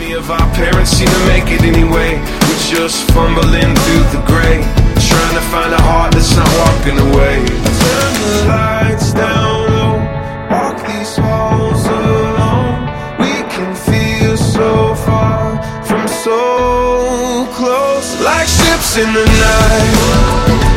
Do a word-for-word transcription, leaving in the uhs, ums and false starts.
Many of our parents seem to make it anyway. We're just fumbling through the gray, trying to find a heart that's not walking away. Turn the lights down low, walk these halls alone. We can feel so far from so close, like ships in the night.